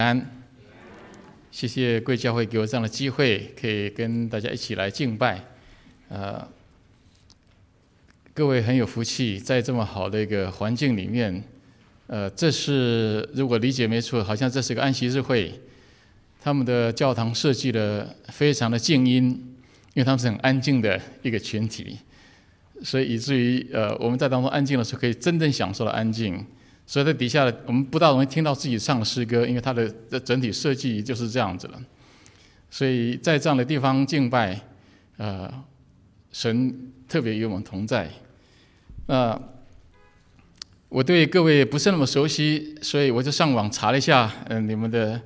安，谢谢贵教会给我这样的机会，可以跟大家一起来敬拜。各位很有福气，在这么好的一个环境里面，这是如果理解没错，好像这是个安息日会。他们的教堂设计的非常的静音，因为他们是很安静的一个群体，所以以至于我们在当中安静的时候，可以真正享受到安静。所以在底下我们不大容易听到自己唱的诗歌，因为它的整体设计就是这样子了。所以在这样的地方敬拜，神特别与我们同在。我对各位不是那么熟悉，所以我就上网查了一下，你们的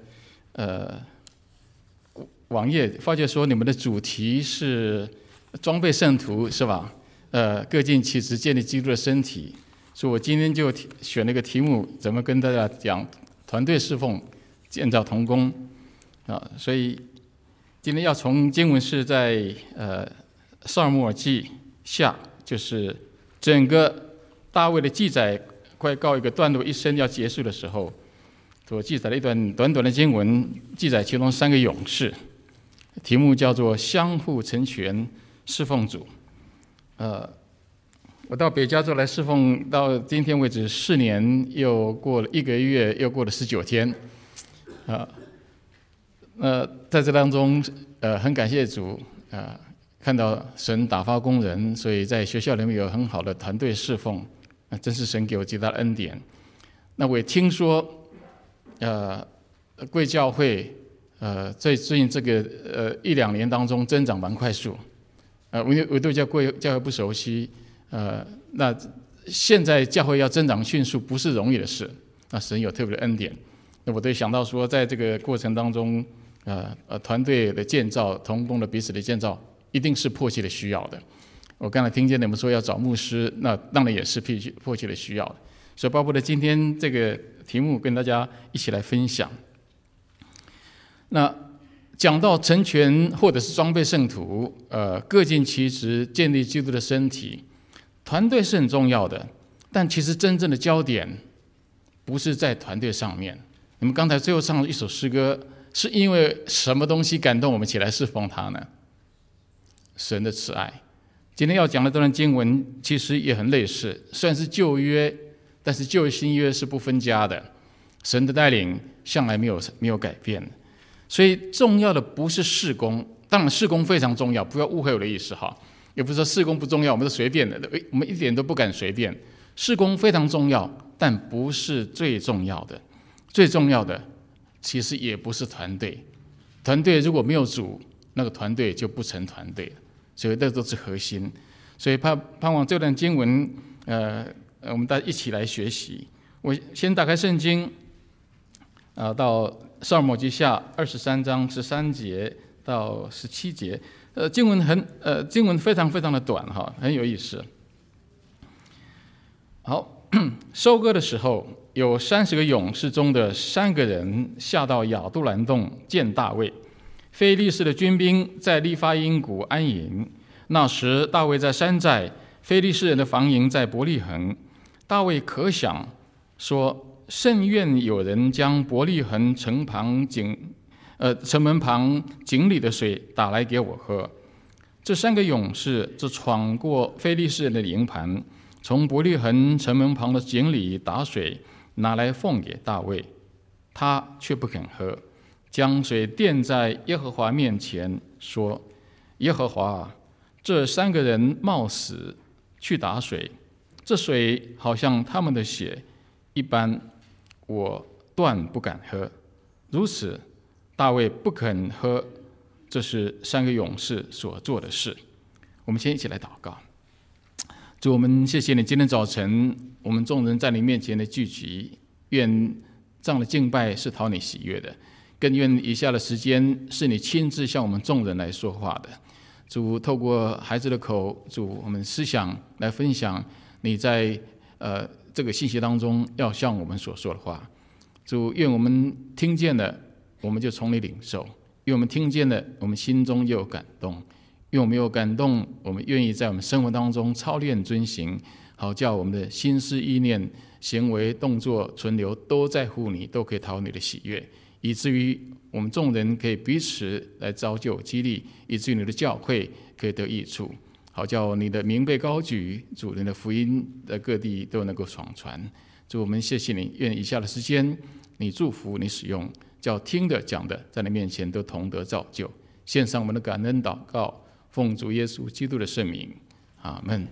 网页，发觉说你们的主题是装备圣徒，是吧？各尽其职，建立基督的身体。所以我今天就选了一个题目，怎么跟大家讲团队侍奉、建造同工所以今天要从经文是在撒母耳记下，就是整个大卫的记载快告一个段落，一生要结束的时候，所记载了一段短短的经文，记载其中3个勇士，题目叫做相互成全侍奉主。我到北加州来侍奉，到今天为止4年，又过了1个月，又过了19天。在这当中，很感谢主，看到神打发工人，所以在学校里面有很好的团队侍奉，真是神给我极大的恩典。那我也听说，贵教会，在最近这个1-2年当中增长蛮快速。我对贵教会不熟悉。那现在教会要增长迅速不是容易的事，那神有特别的恩典。那我都想到说，在这个过程当中，团队的建造、同工的彼此的建造，一定是迫切的需要的。我刚才听见你们说要找牧师，那当然也是迫切的需要的。所以，包括了今天这个题目，跟大家一起来分享。那讲到成全或者是装备圣徒，各尽其职，建立基督的身体。团队是很重要的，但其实真正的焦点不是在团队上面。你们刚才最后唱了一首诗歌，是因为什么东西感动我们起来侍奉他呢？神的慈爱。今天要讲的这段经文其实也很类似，虽然是旧约，但是旧新约是不分家的。神的带领向来没有改变，所以重要的不是事工，当然事工非常重要，不要误会我的意思哈。也不是说事工不重要，我们是随便的，我们一点都不敢随便。事工非常重要，但不是最重要的。最重要的其实也不是团队。团队如果没有主，那个团队就不成团队了。所以这都是核心。所以盼望这段经文，我们大家一起来学习。我先打开圣经，到撒母耳记下23章13节到17节。经文非常非常的短哈，很有意思。好，收割的时候，有30个勇士中的3个人下到亚杜兰洞见大卫。非利士的军兵在利法因谷安营。那时大卫在山寨，非利士人的防营在伯利恒。大卫可想说，甚愿有人将伯利恒城门旁井里的水打来给我喝。这3个勇士就闯过非利士人的营盘，从伯利恒城门旁的井里打水拿来奉给大卫，他却不肯喝，将水奠在耶和华面前，说：耶和华，这3个人冒死去打水，这水好像他们的血一般，我断不敢喝。如此大卫不肯喝，这是3个勇士所做的事。我们先一起来祷告。主，我们谢谢你，今天早晨我们众人在你面前的聚集，愿这样的敬拜是讨你喜悦的，更愿以下的时间是你亲自向我们众人来说话的。主，透过孩子的口，主，我们思想来分享你在这个信息当中要向我们所说的话。主，愿我们听见了，我们就从你领受；愿我们听见了，我们心中又有感动；愿我们有感动，我们愿意在我们生活当中操练遵行，好叫我们的心思意念、行为动作、存留都在乎你，都可以讨你的喜悦。 以至于我们众人可以彼此来造就激励，以至于你的教会可以得益处，好叫你的名被高举，主人的福音在各地都能够广传。主，我们谢谢你，愿以下的时间你祝福你使用，叫听的讲的在你面前都同得造就。献上我们的感恩祷告，奉主耶稣基督的圣名，阿们。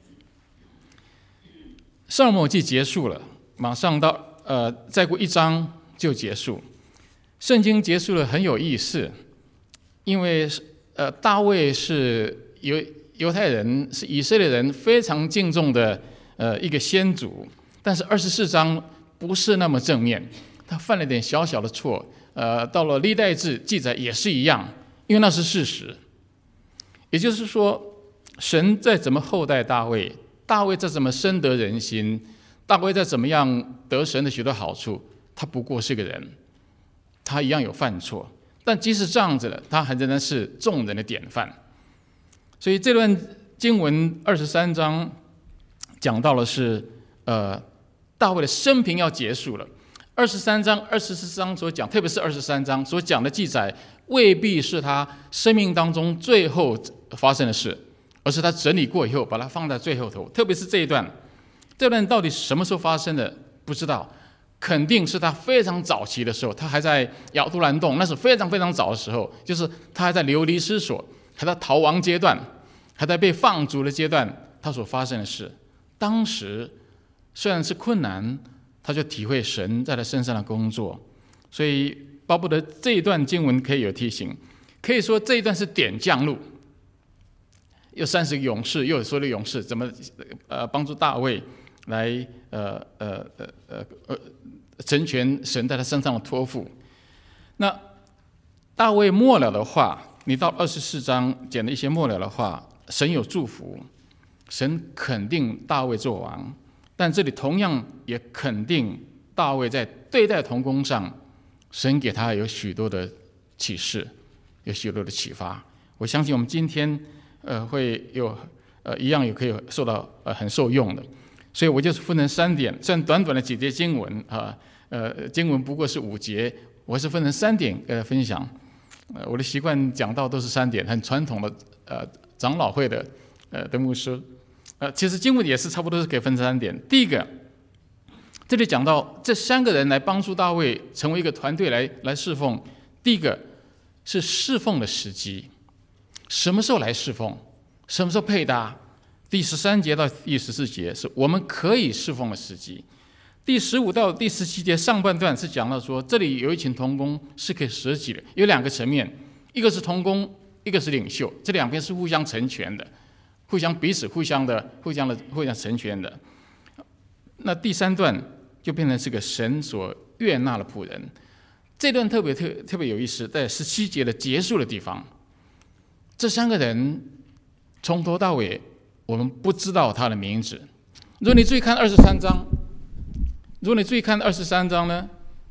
撒母耳记结束了，马上到再过1章就结束。圣经结束了很有意思，因为大卫是犹太人，是以色列人非常敬重的一个先祖，但是24章不是那么正面，他犯了点小小的错。到了历代志记载也是一样，因为那是事实。也就是说，神再怎么厚待大卫，大卫再怎么深得人心，大卫再怎么样得神的许多好处，他不过是个人，他一样有犯错。但即使这样子了，他还仍然是众人的典范。所以这段经文23章讲到的是大卫的生平要结束了。23章、24章所讲，特别是23章所讲的记载，未必是他生命当中最后发生的事，而是他整理过以后把它放在最后头。特别是这段到底什么时候发生的不知道，肯定是他非常早期的时候，他还在亚杜兰洞，那是非常非常早的时候，就是他还在流离失所，还在逃亡阶段，还在被放逐的阶段，他所发生的事。当时虽然是困难，他就体会神在他身上的工作。所以巴不得这一段经文可以有提醒，可以说这一段是点将路，有30个勇士，又有所有的勇士怎么帮助大卫来成全神在他身上的托付。那大卫末了的话，你到24章讲的一些末了的话，神有祝福，神肯定大卫做王，但这里同样也肯定大卫在对待同工上，神给他有许多的启示，有许多的启发。我相信我们今天会有一样也可以受到很受用的。所以我就是分成3点，虽然短短的几节经文经文不过是5节，我是分成3点分享。我的习惯讲到都是3点，很传统的长老会的牧师。其实经文也是差不多是可以分成3点。第一个，这里讲到这3个人来帮助大卫成为一个团队来侍奉。第一个是侍奉的时机，什么时候来侍奉，什么时候配搭。第13节到第14节是我们可以侍奉的时机。第15到第17节上半段是讲到说，这里有一群同工是可以舍己的，有2个层面，一个是同工，一个是领袖，这2边是互相成全的，彼此互相成全的。那第3段就变成是个神所悦纳的仆人。这段特别有意思，在17节的结束的地方，这3个人从头到尾我们不知道他的名字。如果你注意看23章呢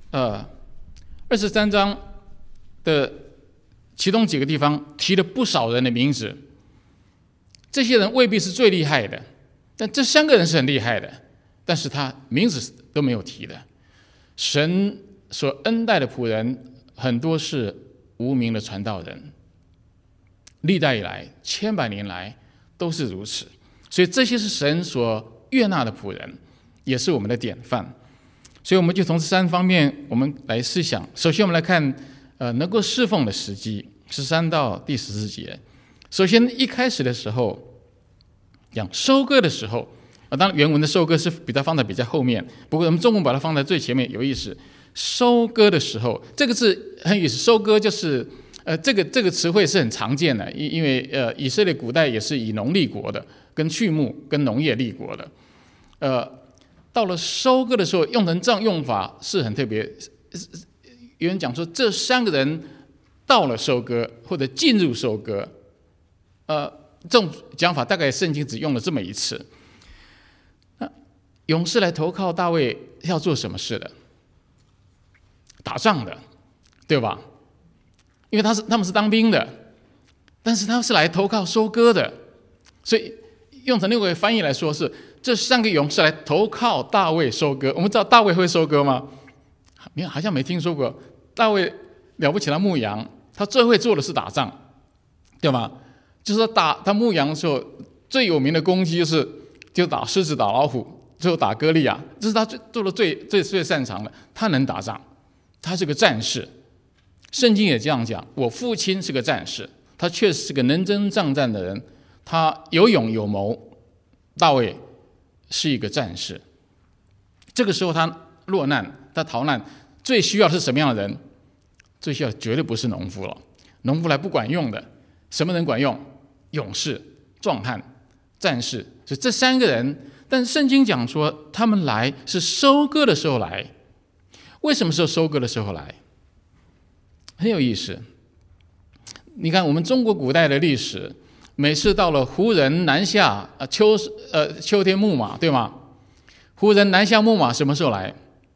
，23章的其中几个地方提了不少人的名字。这些人未必是最厉害的，但这3个人是很厉害的，但是他名字都没有提的。神所恩待的仆人很多是无名的传道人，历代以来千百年来都是如此。所以这些是神所悦纳的仆人，也是我们的典范。所以我们就从这3方面我们来思想。首先我们来看能够侍奉的时机，13到第14节。首先一开始的时候讲收割的时候，当然原文的收割是比较放在比较后面，不过我们中文把它放在最前面，有意思。收割的时候这个字很有意思，收割就是这个词汇是很常见的，因为以色列古代也是以农立国的，跟畜牧跟农业立国的。到了收割的时候用成这样用法是很特别。有人讲说这3个人到了收割或者进入收割，这种讲法大概圣经只用了这么一次。勇士来投靠大卫要做什么事的？打仗的，对吧？因为他们是当兵的，但是他们是来投靠收割的，所以用成另外一个翻译来说是这3个勇士来投靠大卫收割。我们知道大卫会收割吗？好像没听说过。 大卫了不起，他牧羊，他最会做的是打仗，对吗？就是他牧羊的时候最有名的攻击就打狮子、打老虎，最后打歌利亚，这是他做的最擅长的。他能打仗，他是个战士。圣经也这样讲，我父亲是个战士，他确实是个能征善战的人，他有勇有谋。大卫是一个战士。这个时候他落难，他逃难，最需要的是什么样的人？最需要绝对不是农夫了，农夫来不管用的。什么人管用？勇士、壮汉、战士。所以这3个人，但是圣经讲说他们来是收割的时候来。为什么是收割的时候来？很有意思。你看我们中国古代的历史，每次到了胡人南下，秋天牧马，对吗？胡人南下牧马什么时候来？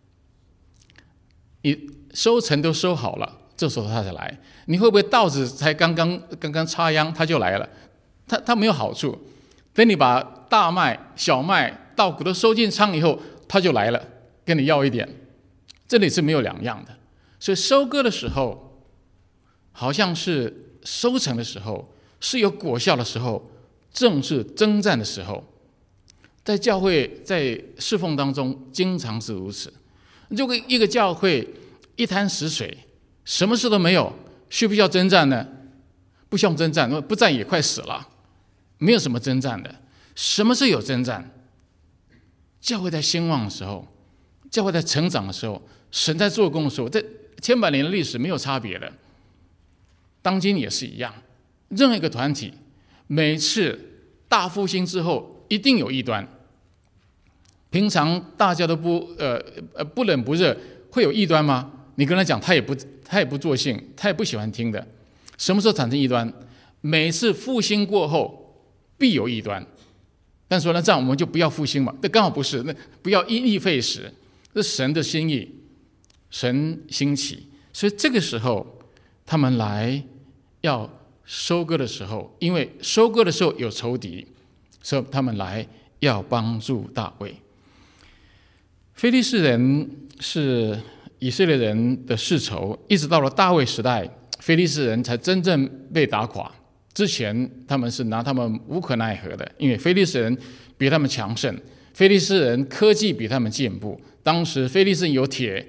你收成都收好了，这时候他才来。你会不会稻子才刚刚插秧他就来了？他没有好处。等你把大麦、小麦、稻谷都收进仓以后，他就来了，跟你要一点。这里是没有两样的。所以收割的时候，好像是收成的时候，是有果效的时候，正是征战的时候。在教会在侍奉当中，经常是如此。如果一个教会一潭死水，什么事都没有，需不需要征战呢？不需要征战，不战也快死了，没有什么征战的。什么是有征战？教会在兴旺的时候，教会在成长的时候，神在做工的时候，这千百年的历史没有差别的。当今也是一样，任何一个团体，每次大复兴之后，一定有异端。平常大家都不冷不热，会有异端吗？你跟他讲，他也不作兴，他也不喜欢听的。什么时候产生异端？每次复兴过后，必有异端。但说呢，这样我们就不要复兴嘛？那刚好不是，那不要因噎废食，这是神的心意，神兴起。所以这个时候，他们来要收割的时候，因为收割的时候有仇敌，所以他们来要帮助大卫。非利士人是以色列人的世仇，一直到了大卫时代，非利士人才真正被打垮。之前他们是拿他们无可奈何的，因为非利士人比他们强盛，非利士人科技比他们进步。当时非利士人有铁，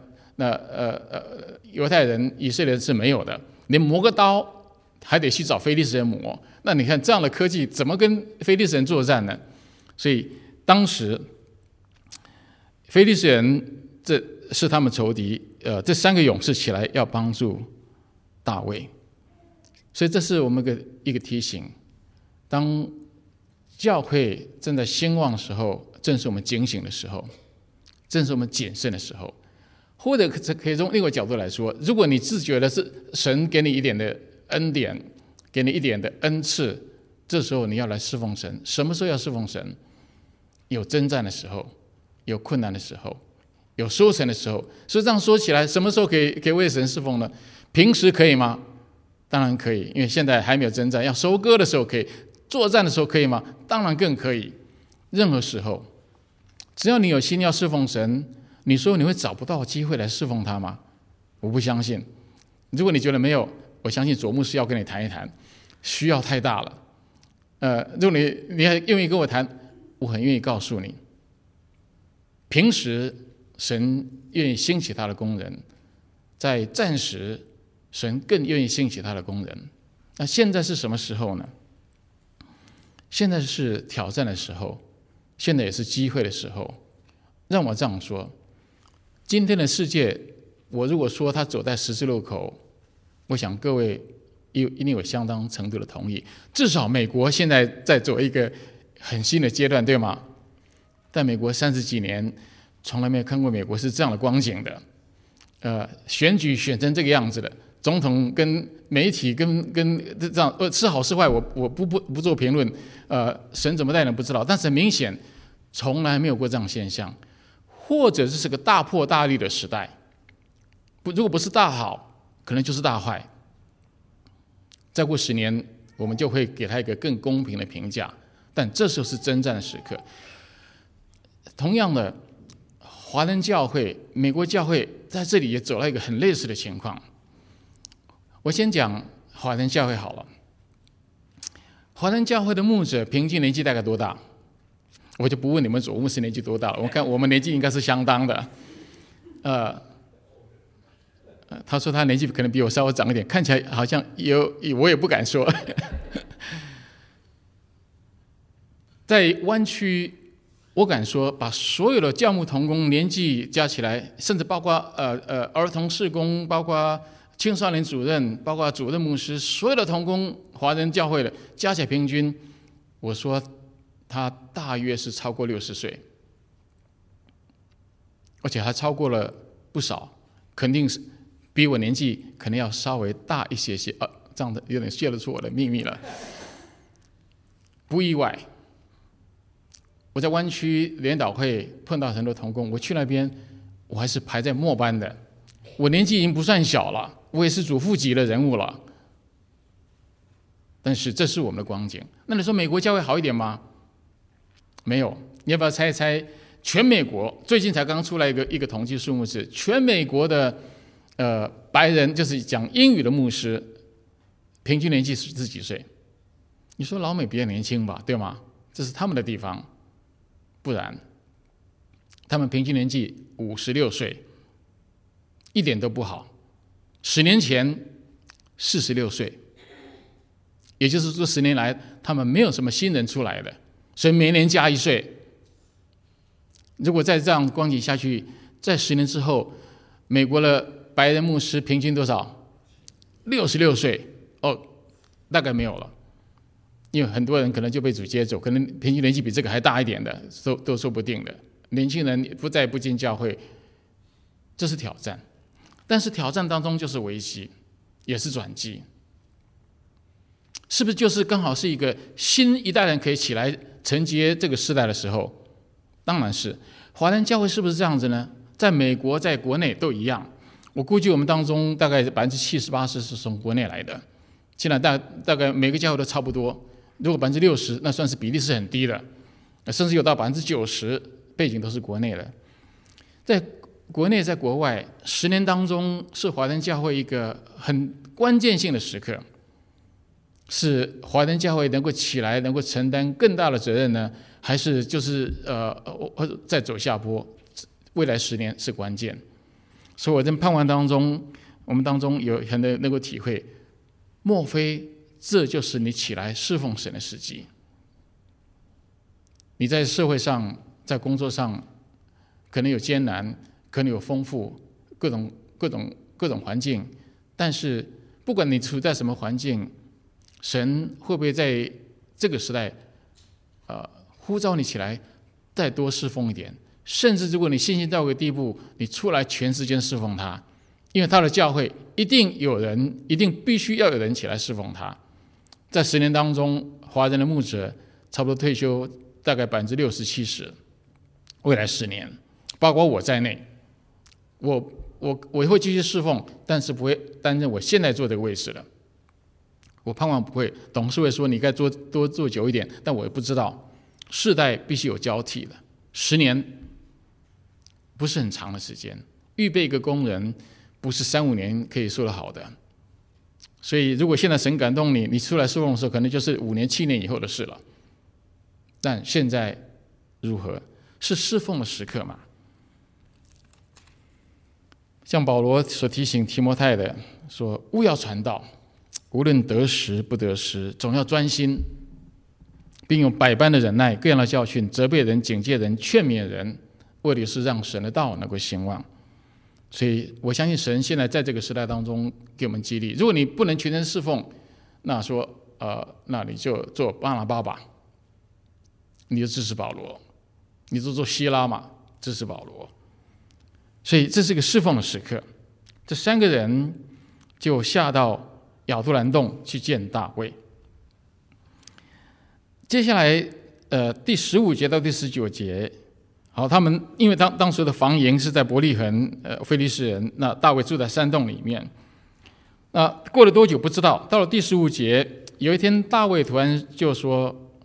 犹太人以色列人是没有的，连磨个刀还得去找非利士人磨。那你看这样的科技怎么跟非利士人作战呢？所以当时非利士人这是他们仇敌，这3个勇士起来要帮助大卫。所以这是我们一个提醒，当教会正在兴旺的时候，正是我们警醒的时候，正是我们谨慎的时候。或者可以从另外角度来说，如果你自觉的是神给你一点的恩典，给你一点的恩赐，这时候你要来侍奉神。什么时候要侍奉神？有征战的时候，有困难的时候，有收成的时候。所以这样说起来，什么时候可以为神侍奉呢？平时可以吗？当然可以，因为现在还没有征战。要收割的时候可以，作战的时候可以吗？当然更可以。任何时候，只要你有心要侍奉神，你说你会找不到机会来侍奉他吗？我不相信。如果你觉得没有，我相信左牧师要跟你谈一谈，需要太大了。如果你还愿意跟我谈，我很愿意告诉你，平时神愿意兴起他的工人，在战时神更愿意兴起他的工人。那现在是什么时候呢？现在是挑战的时候，现在也是机会的时候。让我这样说，今天的世界，我如果说他走在十字路口，我想各位一定有相当程度的同意。至少美国现在在走一个很新的阶段，对吗？但美国30几年从来没有看过美国是这样的光景的。选举选成这个样子的，总统跟媒体跟这样是好是坏，我不做评论。神怎么带人不知道，但是很明显从来没有过这样的现象。或者这是个大破大立的时代，如果不是大好，可能就是大坏。再过10年，我们就会给他一个更公平的评价。但这时候是征战的时刻。同样的， 华人教会、美国教会在这里也走到一个很类似的情况。我先讲华人教会好了。华人教会的牧者平均年纪大概多大？我就不问你们主牧师年纪多大了，我看我们年纪应该是相当的。他说他年纪可能比我稍微长一点，看起来好像有，我也不敢说。在湾区，我敢说，把所有的教牧同工年纪加起来，甚至包括儿童事工，包括青少年主任，包括主任牧师，所有的同工，华人教会的加起来平均，我说他大约是超过60岁，而且还超过了不少，肯定是比我年纪可能要稍微大一些些。这样的有点泄露出我的秘密了，不意外。我在湾区联导会碰到很多同工，我去那边，我还是排在末班的。我年纪已经不算小了，我也是主副级的人物了。但是这是我们的光景。那你说美国教会好一点吗？没有。你要不要猜一猜？全美国最近才刚出来一个统计数目是，全美国的白人，就是讲英语的牧师，平均年纪是几岁？你说老美比较年轻吧，对吗？这是他们的地方。不然，他们平均年纪56岁，一点都不好。10年前46岁，也就是说10年来他们没有什么新人出来的，所以每年加1岁。如果再这样光景下去，在10年之后，美国的白人牧师平均多少？66岁大概没有了。因为很多人可能就被主接走，可能平均年纪比这个还大一点的，都说不定的。年轻人不进教会，这是挑战。但是挑战当中就是危机，也是转机。是不是就是刚好是一个新一代人可以起来承接这个时代的时候？当然是。华人教会是不是这样子呢？在美国，在国内都一样。我估计我们当中大概70%-80%是从国内来的，现在大概每个教会都差不多。如果60%，那算是比例是很低的，甚至有到90%背景都是国内的。在国内，在国外，10年当中是华人教会一个很关键性的时刻，是华人教会能够起来，能够承担更大的责任呢，还是就是再走下坡？未来10年是关键。所以我在盼望当中，我们当中有很多能够体会，莫非这就是你起来侍奉神的时机？你在社会上，在工作上，可能有艰难，可能有丰富，各种环境。但是不管你处在什么环境，神会不会在这个时代，呼召你起来，再多侍奉一点？甚至如果你信心到一个地步，你出来全时间侍奉他，因为他的教会一定必须要有人起来侍奉他。在10年当中，华人的牧者差不多退休大概60%-70%，未来10年，包括我在内，我会继续侍奉，但是不会担任我现在做这个位置了。我盼望不会。董事会说你该多做久一点，但我也不知道。世代必须有交替的，10年不是很长的时间，预备一个工人不是3-5年可以说得好的。所以如果现在神感动你，你出来侍奉的时候，可能就是5年、7年以后的事了。但现在如何？是侍奉的时刻嘛？像保罗所提醒提摩太的说，务要传道，无论得时不得时，总要专心，并用百般的忍耐，各样的教训，责备人、警戒人、劝勉人，为的是让神的道能够兴旺。所以我相信神现在在这个时代当中给我们激励。如果你不能全身侍奉，那你就做巴拿巴吧，你就支持保罗，你就做希拉嘛，支持保罗。所以这是个侍奉的时刻。这3个人就下到亚杜兰洞去见大卫。接下来第15节到第19节。好，他们因为当时的防营是在伯利恒，非利士人，那大卫住在山洞里面。过了多久不知道，到了第15节，有一天大卫突然就说，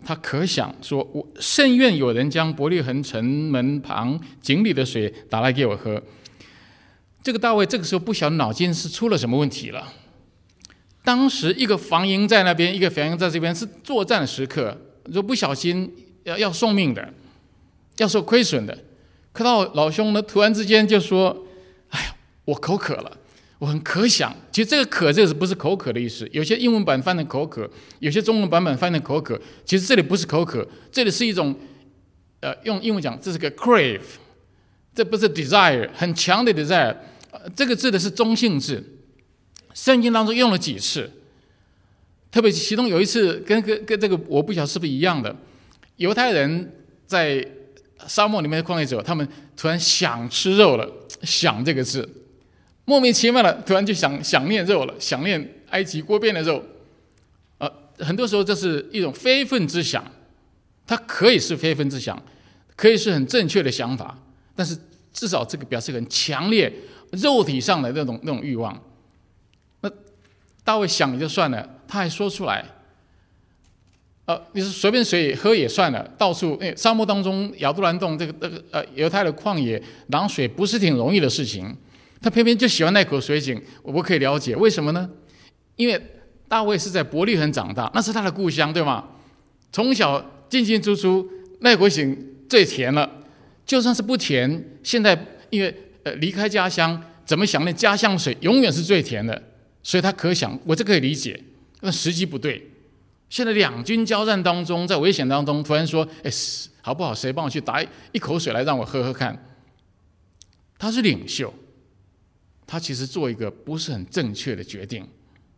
他可想说，我甚愿有人将伯利恒城门旁井里的水打来给我喝。这个大卫这个时候不晓得脑筋是出了什么问题了。当时一个防营在那边，一个防营在这边，是作战的时刻，如果不小心要送命的，要受亏损的。可到老兄呢，突然之间就说：“哎呀，我口渴了，我很渴想。”其实这个渴这个不是口渴的意思，有些英文版翻成口渴，有些中文版本翻成口渴。其实这里不是口渴，这里是一种用英文讲，这是个 crave， 这不是 desire， 很强的 desire。这个字的是中性字，圣经当中用了几次，特别其中有一次跟这个我不晓得是不是一样的，犹太人在沙漠里面的旷野走，他们突然想吃肉了，想这个字，莫名其妙的突然就想念肉了，想念埃及锅边的肉。很多时候这是一种非分之想，它可以是非分之想，可以是很正确的想法，但是至少这个表示很强烈肉体上的那种欲望。那大卫想也就算了，他还说出来，你是随便水喝也算了，到处沙漠当中亚杜兰洞这个犹太的旷野拿水不是挺容易的事情，他偏偏就喜欢那口水井。我可以了解为什么呢？因为大卫是在伯利恒长大，那是他的故乡，对吗？从小进进出出，那口井最甜了，就算是不甜，现在因为离开家乡，怎么想念家乡水永远是最甜的，所以他可想，我这可以理解，但时机不对。现在两军交战当中，在危险当中，突然说：“好不好？谁帮我去打一口水来让我喝喝看？”他是领袖，他其实做一个不是很正确的决定。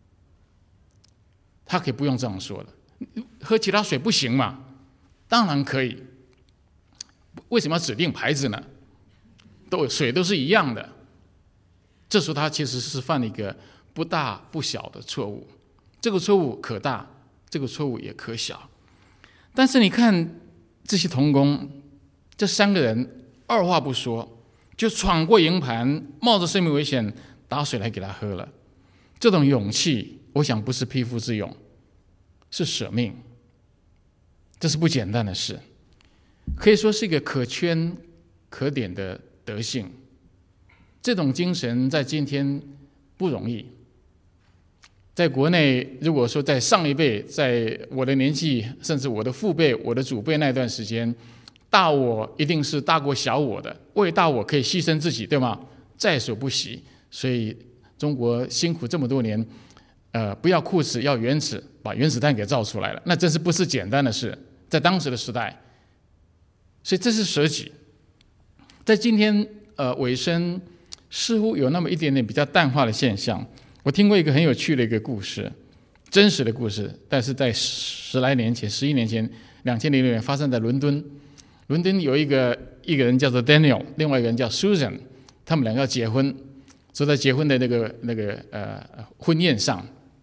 他可以不用这样说的，喝其他水不行嘛？当然可以。为什么要指定牌子呢？水都是一样的。这时候他其实是犯了一个不大不小的错误，这个错误可大，这个错误也可小。但是你看这些同工，这三个人二话不说就闯过营盘，冒着生命危险打水来给他喝了。这种勇气，我想不是匹夫之勇，是舍命。这是不简单的事，可以说是一个可圈可点的德性。这种精神在今天不容易。在国内，如果说在上一辈，在我的年纪，甚至我的父辈、我的祖辈那段时间，大我一定是大过小我的，为大我可以牺牲自己，对吗？在所不惜。所以中国辛苦这么多年，不要裤子，要原子，把原子弹给造出来了，那真是不是简单的事，在当时的时代。所以这是舍己。在今天尾声，似乎有那么一点点比较淡化的现象。我听过一个很有趣的一个故事，真实的故事，但是在11年前，2000年发生在伦敦。伦敦有一个人叫做 Daniel， 另外一个人叫 Susan， 他们两个要结婚，坐在结婚的那个婚宴上。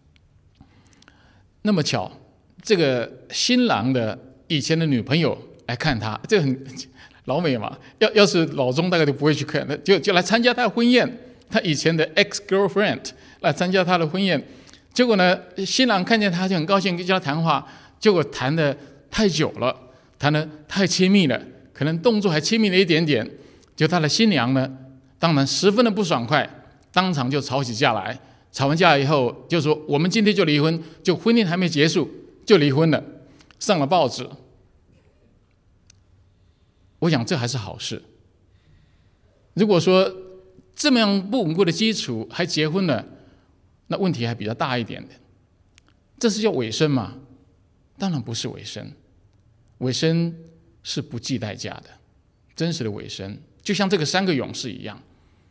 那么巧，这个新郎的以前的女朋友来看他，这很老美嘛，要是老中大概就不会去看，就来参加他的婚宴。他以前的 ex-girlfriend 来参加他的婚宴，结果呢，新郎看见他就很高兴，跟他谈话，结果谈得太久了，谈得太亲密了，可能动作还亲密了一点点。就他的新娘呢，当然十分的不爽快，当场就吵起架来。吵完架以后，就说我们今天就离婚，就婚姻还没结束就离婚了，上了报纸。我想这还是好事。如果说这么样不稳固的基础还结婚了，那问题还比较大一点的。这是叫委身吗？当然不是委身，委身是不计代价的，真实的委身，就像这个3个勇士一样。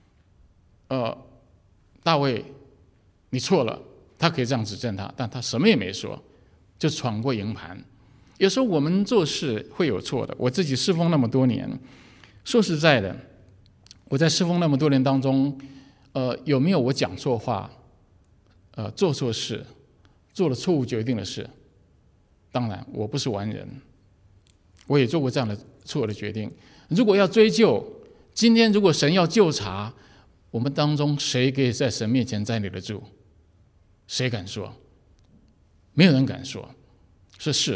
大卫，你错了，他可以这样指正他，但他什么也没说，就闯过营盘。有时候我们做事会有错的，我自己侍奉那么多年，说实在的，我在侍奉那么多年当中，有没有我讲错话，做错事，做了错误决定的事？当然，我不是完人，我也做过这样的错的决定。如果要追究，今天如果神要究查，我们当中谁可以在神面前站立得住？谁敢说？没有人敢说。是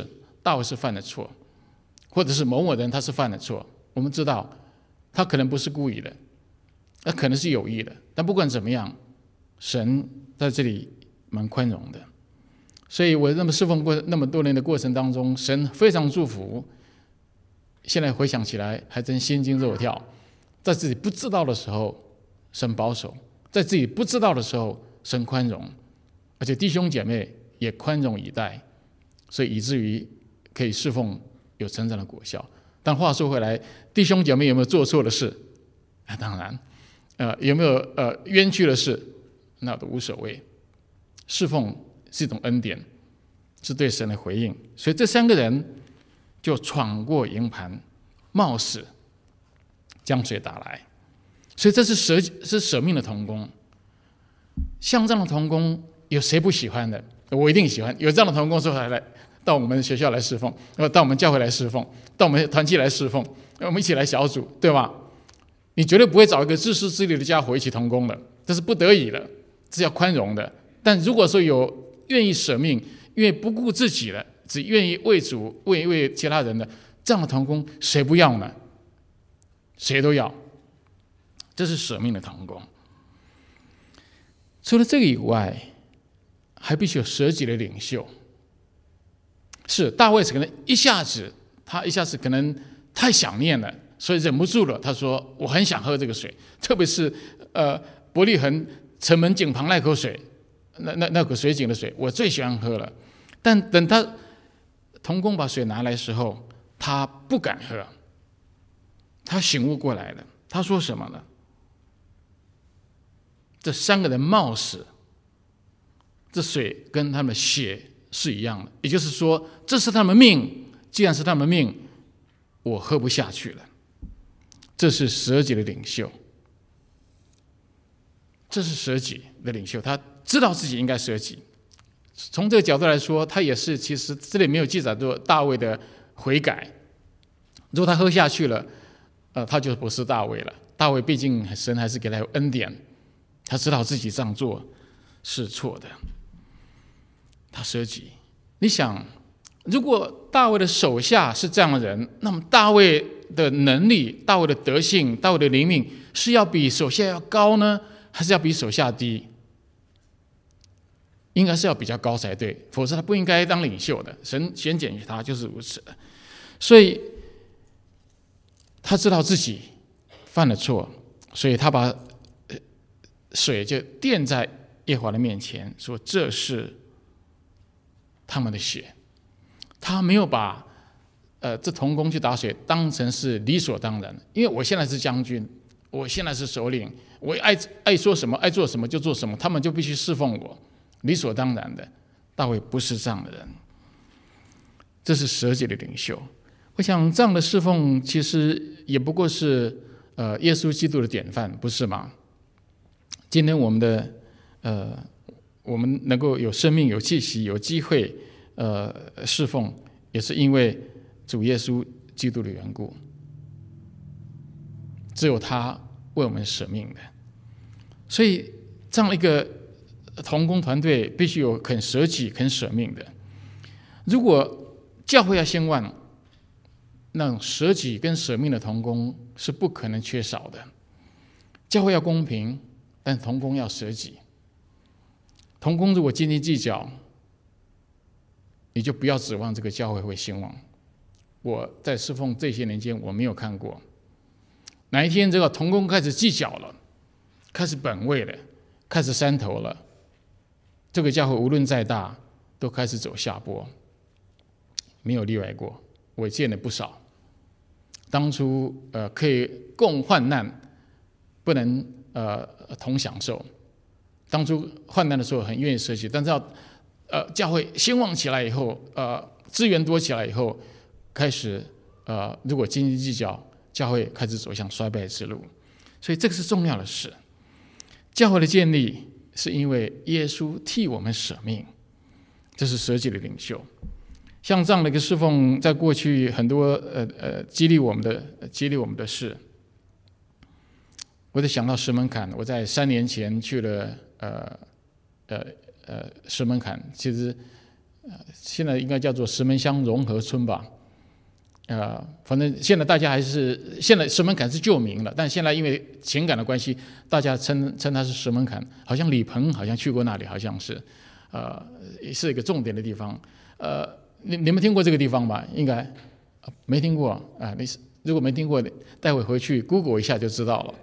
大卫是犯了错，或者是某某人他是犯了错，我们知道他可能不是故意的，那可能是有意的，但不管怎么样，神在这里蛮宽容的。所以我那么侍奉过那么多年的过程当中，神非常祝福。现在回想起来还真心惊肉跳，在自己不知道的时候神保守，在自己不知道的时候神宽容，而且弟兄姐妹也宽容以待，所以以至于可以侍奉有成长的果效。但话说回来，弟兄姐妹有没有做错的事？当然，有没有冤屈的事？那都无所谓。侍奉是一种恩典，是对神的回应。所以这三个人就闯过营盘，冒死将水打来。所以这是舍命的同工。像这样的同工，有谁不喜欢的？我一定喜欢。有这样的同工说来到我们学校来侍奉，到我们教会来侍奉，到我们团契来侍奉，我们一起来小组，对吧？你绝对不会找一个自私自利的家伙一起同工的，这是不得已的，是要宽容的。但如果说有愿意舍命、愿意不顾自己的，只愿意为主、为其他人的这样的同工，谁不要呢？谁都要，这是舍命的同工。除了这个以外，还必须有舍己的领袖。是大卫可能一下子可能太想念了，所以忍不住了。他说：“我很想喝这个水，特别是伯利恒城门井旁那口水，那口水井的水，我最喜欢喝了。”但等他同工把水拿来的时候，他不敢喝。他醒悟过来了，他说什么呢？这三个人冒死，这水跟他们的血是一样的，也就是说，这是他们命。既然是他们命，我喝不下去了。这是舍己的领袖，这是舍己的领袖，他知道自己应该舍己。从这个角度来说，他也是，其实这里没有记载过大卫的悔改。如果他喝下去了，他就不是大卫了。大卫毕竟神还是给他有恩典，他知道自己这样做是错的，他舍己。你想，如果大卫的手下是这样的人，那么大卫的能力、大卫的德性、大卫的灵命是要比手下要高呢，还是要比手下低？应该是要比较高才对，否则他不应该当领袖的。神选拣于他就是如此的。所以他知道自己犯了错，所以他把水就垫在耶和华的面前，说这是他们的血。他没有把这同工去打水当成是理所当然，因为我现在是将军，我现在是首领，我爱说什么爱做什么就做什么，他们就必须侍奉我，理所当然的。大卫不是这样的人，这是舍己的领袖。我想这样的侍奉其实也不过是耶稣基督的典范，不是吗？今天我们能够有生命、有气息、有机会侍奉，也是因为主耶稣基督的缘故。只有他为我们舍命的，所以这样一个同工团队必须有肯舍己、肯舍命的。如果教会要兴旺，那种舍己跟舍命的同工是不可能缺少的。教会要公平，但同工要舍己。同工如果斤斤计较，你就不要指望这个教会会兴旺。我在侍奉这些年间，我没有看过哪一天这个同工开始计较了，开始本位了，开始山头了，这个教会无论再大，都开始走下坡，没有例外过。我见了不少。当初可以共患难，不能同享受。当初患难的时候很愿意舍弃，但是教会兴旺起来以后，资源多起来以后，开始如果斤斤计较，教会开始走向衰败之路。所以这个是重要的事。教会的建立是因为耶稣替我们舍命，这是舍己的领袖。像这样的一个侍奉，在过去很多激励我们的事。我就想到石门坎，我在3年前去了石门坎，其实现在应该叫做石门乡融合村吧。反正现在大家现在石门坎是旧名了，但现在因为情感的关系，大家称它是石门坎。好像李鹏好像去过那里，好像是，是一个重点的地方。你们听过这个地方吧？应该没听过啊。如果没听过，待会回去 Google 一下就知道了。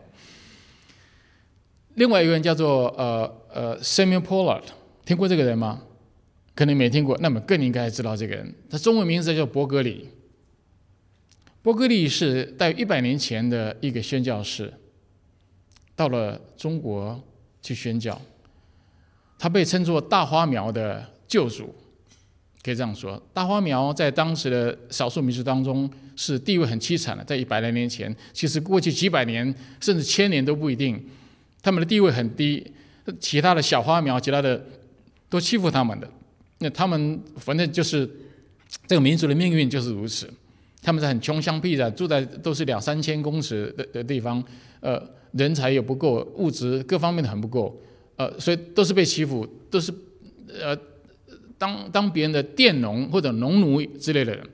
另外一个人叫做Samuel Pollard， 听过这个人吗？可能没听过，那么更应该知道这个人。他中文名字叫伯格里。伯格利是大约100年前的一个宣教士，到了中国去宣教。他被称作大花苗的救主，可以这样说。大花苗在当时的少数民族当中是地位很凄惨的，在100来年前，其实过去几百年甚至1000年都不一定，他们的地位很低，其他的小花苗，其他的都欺负他们的。那他们反正就是这个民族的命运就是如此。他们在很穷乡僻壤，住在都是2-3千公尺的地方，人才也不够，物质各方面的很不够，所以都是被欺负，都是当别人的佃农或者农奴之类的人。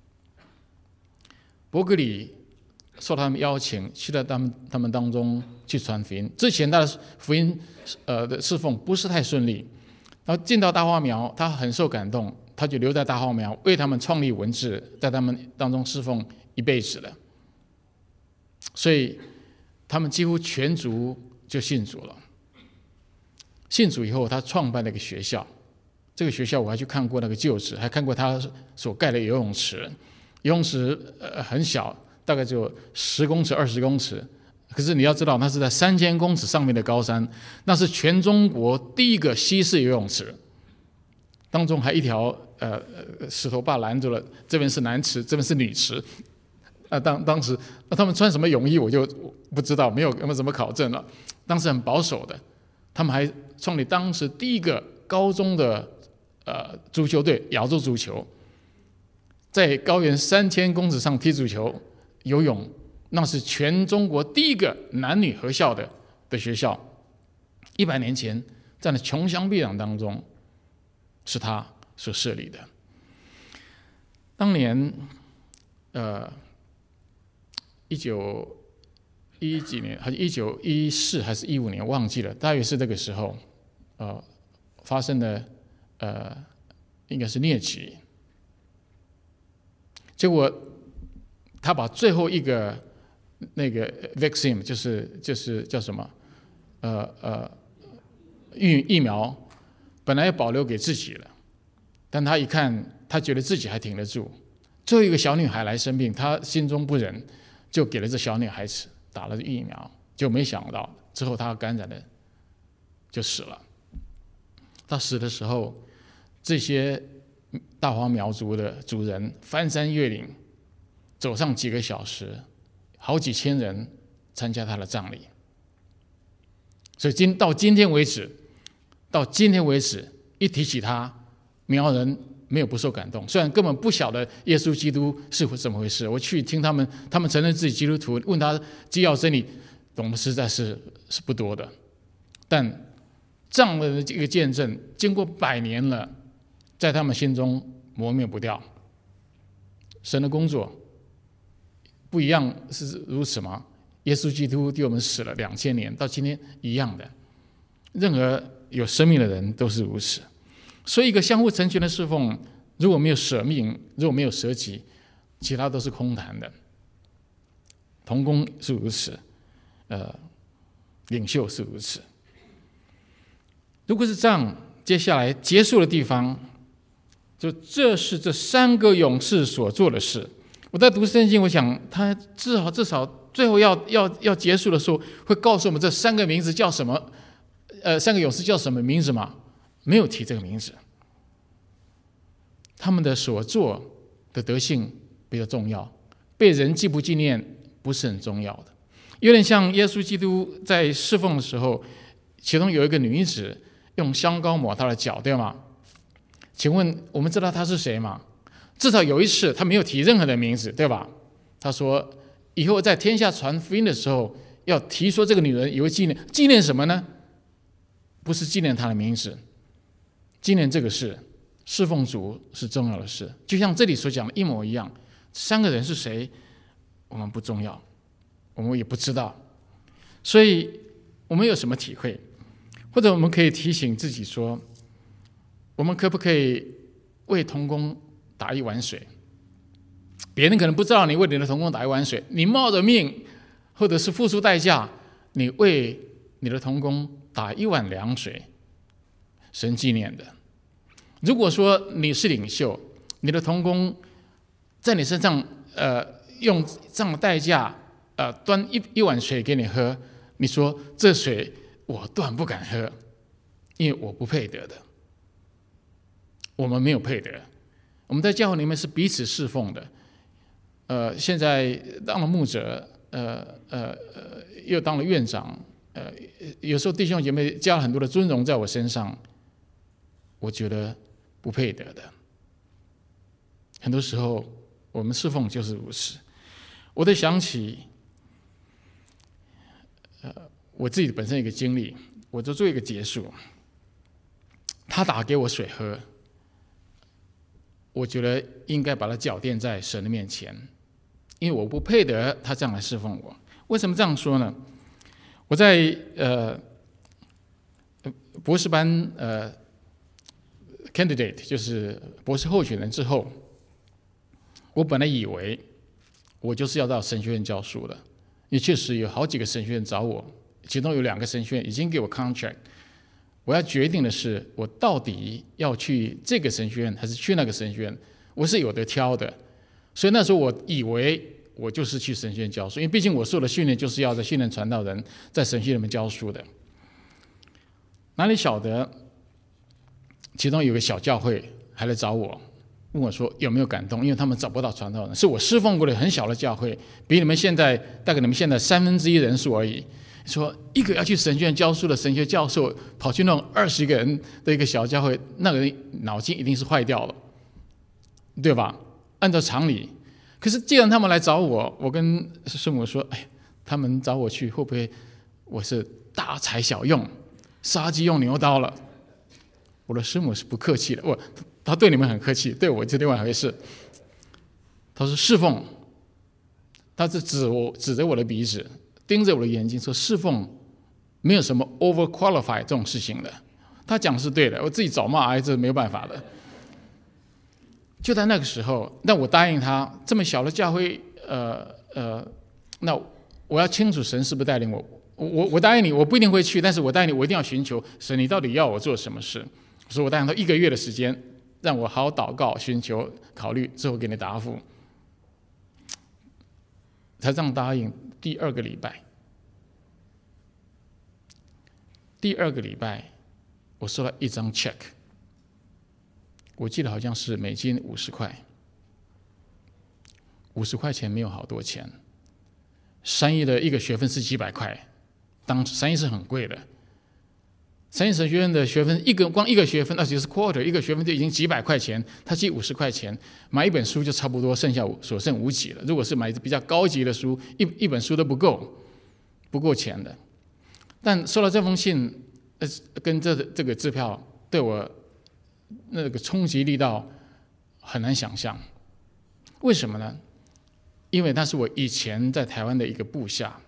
伯格里受他们邀请，去到他们当中去传福音。之前他的福音的侍奉不是太顺利，然后进到大花苗，他很受感动。他就留在大花苗，为他们创立文字，在他们当中侍奉一辈子了。所以他们几乎全族就信主了。信主以后，他创办了一个学校。这个学校我还去看过那个旧址，还看过他所盖的游泳池。游泳池很小，大概只有10公尺、20公尺。可是你要知道，那是在3000公尺上面的高山，那是全中国第一个西式游泳池。当中还一条石头坝拦住了，这边是男池，这边是女池。当时他们穿什么泳衣我就不知道，没有什么考证了。当时很保守的，他们还创立当时第一个高中的足球队，亚洲足球，在高原3000公尺上踢足球、游泳，那是全中国第一个男女合校的学校。100年前，在那穷乡僻壤当中。是他所设立的。当年，1910几年，还是1914还是15年，忘记了，大约是这个时候，发生的应该是疟疾。结果他把最后一个那个 vaccine， 就是叫什么疫苗。本来要保留给自己了，但他一看，他觉得自己还挺得住。最后一个小女孩来生病，他心中不忍，就给了这小女孩子打了疫苗，就没想到之后他感染了，就死了。他死的时候，这些大花苗族的族人翻山越岭，走上几个小时，好几千人参加他的葬礼。所以到今天为止，一提起他，苗人没有不受感动。虽然根本不晓得耶稣基督是怎么回事，我去听他们承认自己基督徒，问他基要真理，懂得实在是不多的。但这样的这个见证，经过100年了，在他们心中磨灭不掉。神的工作不一样是如此吗？耶稣基督替我们死了2000年，到今天一样的。任何有生命的人都是如此，所以一个相互成全的侍奉，如果没有舍命，如果没有舍己，其他都是空谈的。同工是如此，领袖是如此。如果是这样，接下来结束的地方，就这是这3个勇士所做的事。我在读圣经，我想他至少最后要结束的时候，会告诉我们这3个名字叫什么。3个勇士叫什么名字吗？没有提这个名字。他们的所做的德性比较重要，被人记不纪念不是很重要的。有点像耶稣基督在侍奉的时候，其中有一个女子用香膏抹他的脚，对吗？请问我们知道她是谁吗？至少有一次他没有提任何的名字，对吧？他说以后在天下传福音的时候，要提说这个女人，以为纪念什么呢？不是纪念她的名字，纪念这个事侍奉主是重要的事，就像这里所讲的一模一样。3个人是谁，我们不重要，我们也不知道。所以我们有什么体会？或者我们可以提醒自己说，我们可不可以为同工打一碗水？别人可能不知道你为你的同工打一碗水，你冒着命或者是付出代价，你为你的同工打一碗凉水，神纪念的。如果说你是领袖，你的同工在你身上用这样的代价端一碗水给你喝，你说这水我断不敢喝，因为我不配得的。我们没有配得，我们在教会里面是彼此侍奉的。现在当了牧者，又当了院长，有时候弟兄姐妹加了很多的尊荣在我身上，我觉得不配得的。很多时候我们侍奉就是如此。我在想起我自己本身一个经历，我就做一个结束。他打给我水喝，我觉得应该把它缴奠在神的面前，因为我不配得他这样来侍奉我。为什么这样说呢？我在博士班candidate 就是博士候选人之后，我本来以为我就是要到神学院教书了，也确实有好几个神学院找我，其中有2个神学院已经给我 contract。我要决定的是，我到底要去这个神学院还是去那个神学院，我是有得挑的。所以那时候我以为我就是去神学院教书，因为毕竟我受的训练就是要在训练传道人，在神学院里面教书的。哪里晓得，其中有个小教会还来找我，问我说有没有感动，因为他们找不到传道人，是我侍奉过的很小的教会，比你们现在大概你们现在1/3人数而已。说一个要去神学院教书的神学教授，跑去那种20个人的一个小教会，那个人脑筋一定是坏掉了，对吧？按照常理。可是既然他们来找我，我跟师母说，他们找我去，会不会我是大材小用，杀鸡用牛刀了？我的师母是不客气的，他对你们很客气，对我是另外一回事。他说侍奉，他是指着我的鼻子，盯着我的眼睛说，侍奉没有什么 overqualify 这种事情的。他讲是对的，我自己找骂这没有办法的。就在那个时候，那我答应他，这么小的教会，那我要清楚神是不是带领我。我答应你，我不一定会去，但是我答应你，我一定要寻求神，你到底要我做什么事？所以我答应他1个月的时间，让我好好祷告、寻求、考虑，之后给你答复。才这样答应。第2个礼拜，我收到1张 check， 我记得好像是美金50块，50块钱没有好多钱。3一的一个学分是几百块，当时3一是很贵的。3一神学院的学分光一个学分，而且是 quarter， 一个学分就已经几百块钱，他寄50块钱买一本书就差不多所剩无几了。如果是买比较高级的书，一本书都不够钱的。但收到这封信，跟这个支票对我那个冲击力道很难想象。为什么呢？因为他是我以前在台湾的一个部下，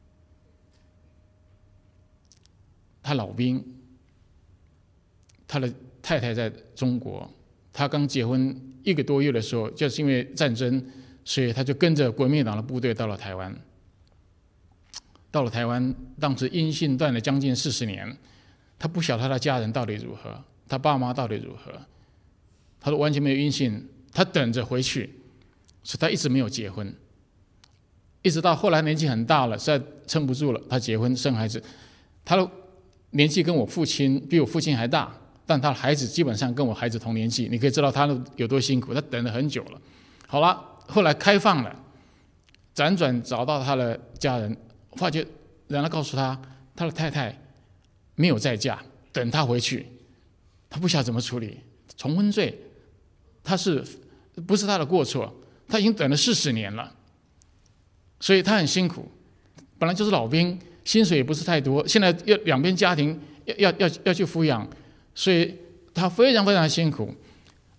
他老兵，他的太太在中国，他刚结婚1个多月的时候，就是因为战争，所以他就跟着国民党的部队到了台湾。到了台湾，当时音信断了将近40年，他不晓得他的家人到底如何，他爸妈到底如何，他说完全没有音信，他等着回去，所以他一直没有结婚，一直到后来年纪很大了，实在撑不住了，他结婚生孩子。他的年纪跟我父亲比我父亲还大，但他的孩子基本上跟我孩子同年纪，你可以知道他有多辛苦，他等了很久了。好了，后来开放了，辗转找到他的家人，发觉人家告诉他，他的太太没有再嫁，等他回去，他不晓得怎么处理重婚罪，不是他的过错，他已经等了40年了，所以他很辛苦。本来就是老兵，薪水也不是太多，现在要两边家庭要去抚养，所以他非常非常辛苦。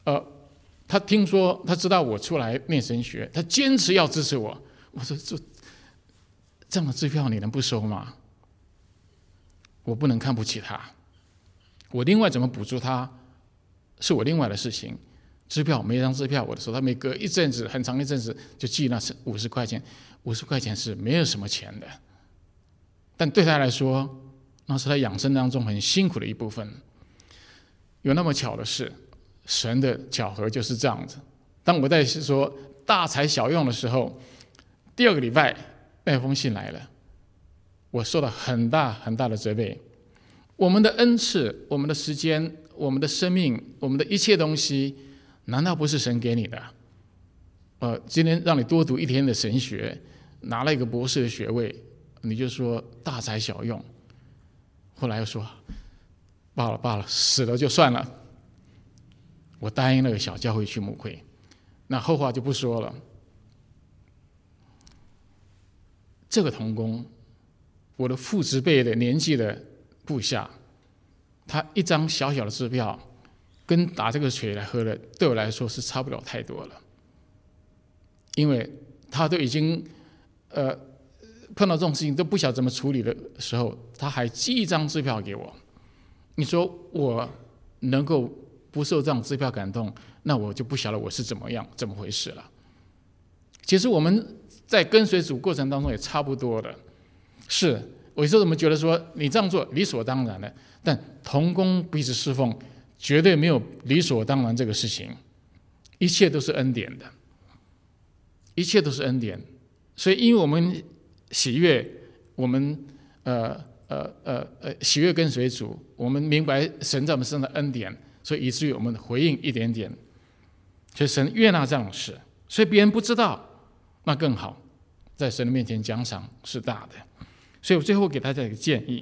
他听说他知道我出来念神学，他坚持要支持我。我说这样的支票你能不收吗？我不能看不起他，我另外怎么补助他是我另外的事情。支票每张支票我的时候，他每隔一阵子很长一阵子就寄那50块钱，50块钱是没有什么钱的，但对他来说那是他养生当中很辛苦的一部分。有那么巧的事，神的巧合就是这样子。当我在说大材小用的时候，第2个礼拜那封信来了，我受到很大很大的责备。我们的恩赐，我们的时间，我们的生命，我们的一切东西，难道不是神给你的？今天让你多读1天的神学，拿了一个博士的学位，你就说大材小用。后来又说罢了，死了就算了。我答应那个小教会去牧会，那后话就不说了。这个同工，我的父执辈的年纪的部下，他一张小小的支票，跟打这个水来喝的，对我来说是差不了太多了。因为他都已经碰到这种事情都不晓得怎么处理的时候，他还寄一张支票给我。你说我能够不受这样支票感动，那我就不晓得我是怎么回事了。其实我们在跟随主过程当中也差不多的，是我有时候怎么觉得说你这样做理所当然的，但同工彼此侍奉绝对没有理所当然这个事情，一切都是恩典的，一切都是恩典。所以因为我们喜悦，我们喜悦跟随主，我们明白神在我们身上的恩典，所以以至于我们回应一点点，所以神悦纳这样的事。所以别人不知道那更好，在神的面前奖赏是大的。所以我最后给大家一个建议，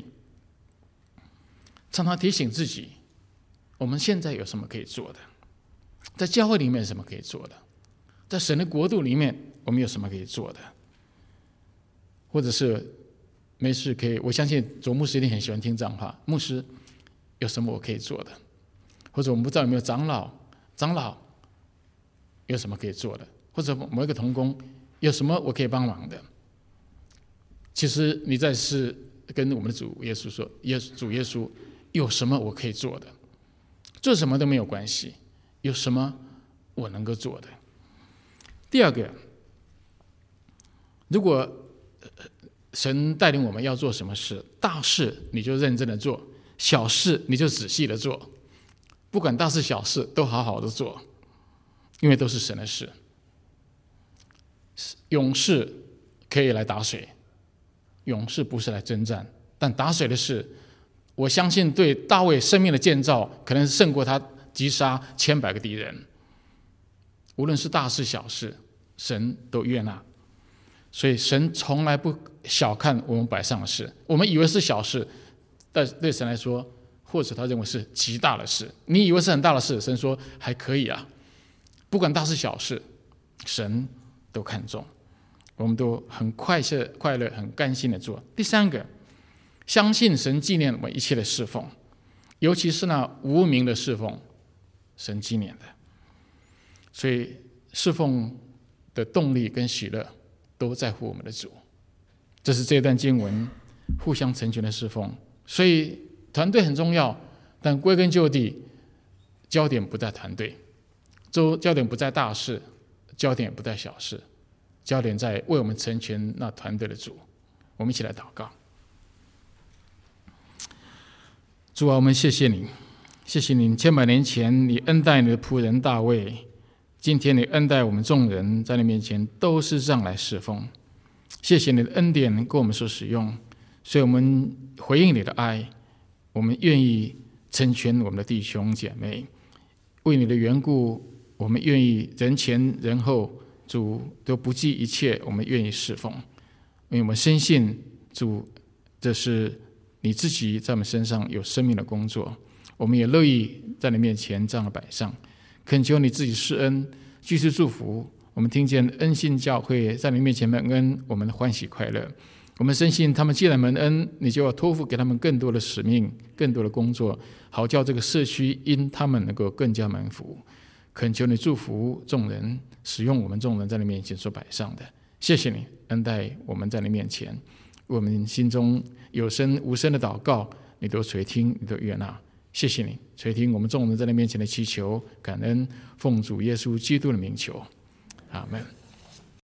常常提醒自己，我们现在有什么可以做的，在教会里面有什么可以做的，在神的国度里面我们有什么可以做的，或者是没事可以，我相信左牧师一定很喜欢听这样话，牧师有什么我可以做的，或者我们不知道有没有长老有什么可以做的，或者某一个同工有什么我可以帮忙的。其实你在是跟我们的主耶稣说，主耶稣有什么我可以做的，做什么都没有关系，有什么我能够做的。第2个，如果神带领我们要做什么事，大事你就认真的做，小事你就仔细的做，不管大事小事都好好的做，因为都是神的事。勇士可以来打水，勇士不是来征战，但打水的事，我相信对大卫生命的建造可能胜过他击杀1,000个敌人。无论是大事小事，神都悦纳。所以神从来不小看我们摆上的事，我们以为是小事，但对神来说，或者他认为是极大的事。你以为是很大的事，神说还可以啊。不管大事小事，神都看重，我们都很快乐很甘心的做。第3个，相信神纪念我们一切的侍奉，尤其是那无名的侍奉，神纪念的。所以侍奉的动力跟喜乐都在乎我们的主。这是这段经文互相成全的侍奉。所以团队很重要，但归根究底，焦点不在团队，焦点不在大事，焦点也不在小事，焦点在为我们成全那团队的主。我们一起来祷告。主啊，我们谢谢你，谢谢你千百年前你恩待你的仆人大卫，今天你恩待我们众人，在你面前都是这样来侍奉。谢谢你的恩典给我们所使用，所以我们回应你的爱，我们愿意成全我们的弟兄姐妹。为你的缘故，我们愿意人前人后，主都不计一切，我们愿意侍奉。因为我们深信主，这是你自己在我们身上有生命的工作，我们也乐意在你面前这样的摆上。恳求你自己施恩，继续祝福我们。听见恩信教会在你面前蒙恩，我们欢喜快乐。我们深信他们既然蒙恩，你就要托付给他们更多的使命，更多的工作，好叫这个社区因他们能够更加蒙福。 恳求你祝福众人，使用我们众人在你面前所摆上的。谢谢你恩待我们在你面前，我们心中有声无声的祷告，你都垂听，你都悦纳。谢谢你垂听我们众人在你面前的祈求，感恩，奉主耶稣基督的名求，阿们。